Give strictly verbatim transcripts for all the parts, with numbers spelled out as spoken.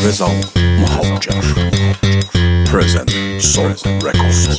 Vezal Muhacir Present Soul Records.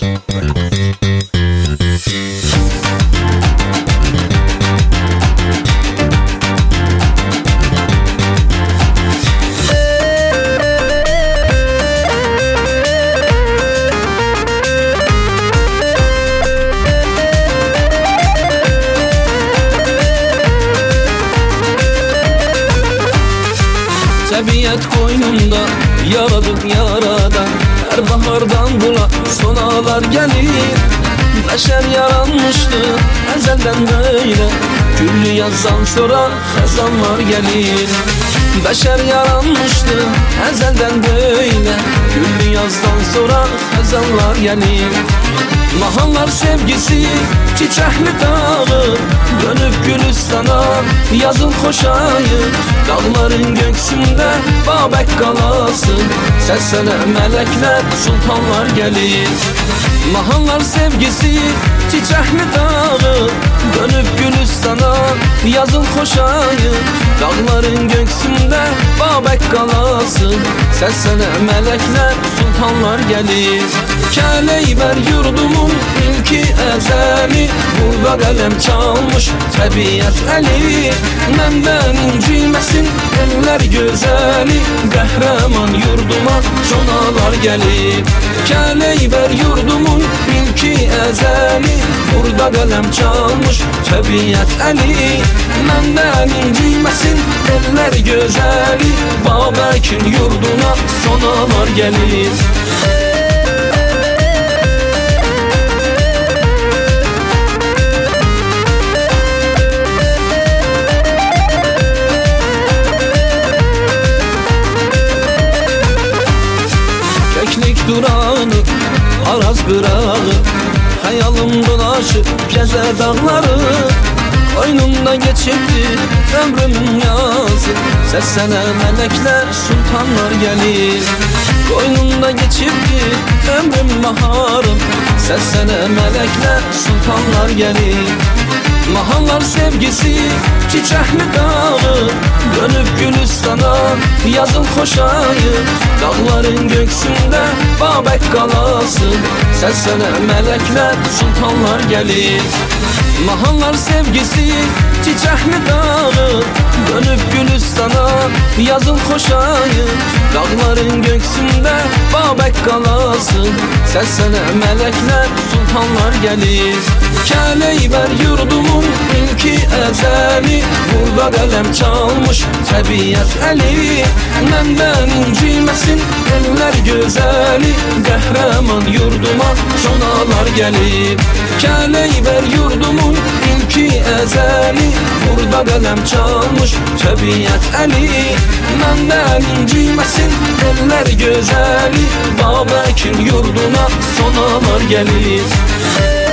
Təbiət qoynunda yaradır yaradan, hər bahardan bula sonalar gəlir. Bəşər yaranmışdı əzəldən belə, güllü yazdan sonra xəzanlar gəlir. Bəşər yaranmışdı əzəldən belə, güllü yazdan sonra xəzanlar gəlir. Mahallar sevgisi çiçəkli dağı, dönüb gülüstana yazın xoşayı. Dağların göksündə Babək qalası, səslənə mələklər, sultanlar gəlir. Mahallar sevgisi çiçəkli dağı, dönüb gülüstana yazın xoşayı. Dağların göksündə Babək qalası, səslənə mələklər, sultanlar gəlir. Kəleyber yurdumun ilki əzəli, burada qələm çalmış təbiət əli. Məndən incilməsin eller gözəli, qəhrəman yurduma conalar gəlir. Kəleyber yurdumun ilki əzəli, burada qələm çalmış təbiət əli. Məndən incilməsin eller gözəli, Babəkin yurduna sonalar gəlir. Keklik duranı, Araz qırağı, xəyalım dolaşıb gəzər dağları. Qoynumda geçibdir ömrümün yazı, səslənə mələklər, sultanlar gəlir. Qoynumda geçibdir ömrüm baharım, səslənə mələklər, sultanlar gəlir. Mahallar sevgisi çiçəkli dağı, dönüb gülüstana yazın xoşayı. Dağların göksündə Babək qalası, səslənə mələklər, sultanlar gəlir. Mahallar sevgisi çiçəkli dağı, dönüb gülüstana yazın xoşayı. Dağların göksündə Babək qalası, səslənə mələklər, sultanlar gəlir. Kəleyber yurdumun ilki əzəli, burada qələm çalmış təbiət əli. Məndən incilməsin eller gözəli, qəhrəman yurduma conalar gəlir. Kəleyber yurdumun ilki əzəli, burada qələm çalmış təbiət əli. Məndən incilməsin eller gözəli, Babəkin yurduna sonalar gəlir.